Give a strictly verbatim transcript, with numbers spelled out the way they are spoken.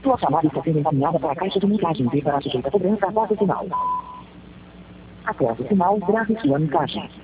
Sua chamada está sendo encaminhada para a caixa de mensagens e para sujeita a cobrança após o sinal. Após o sinal, grave sua mensagem.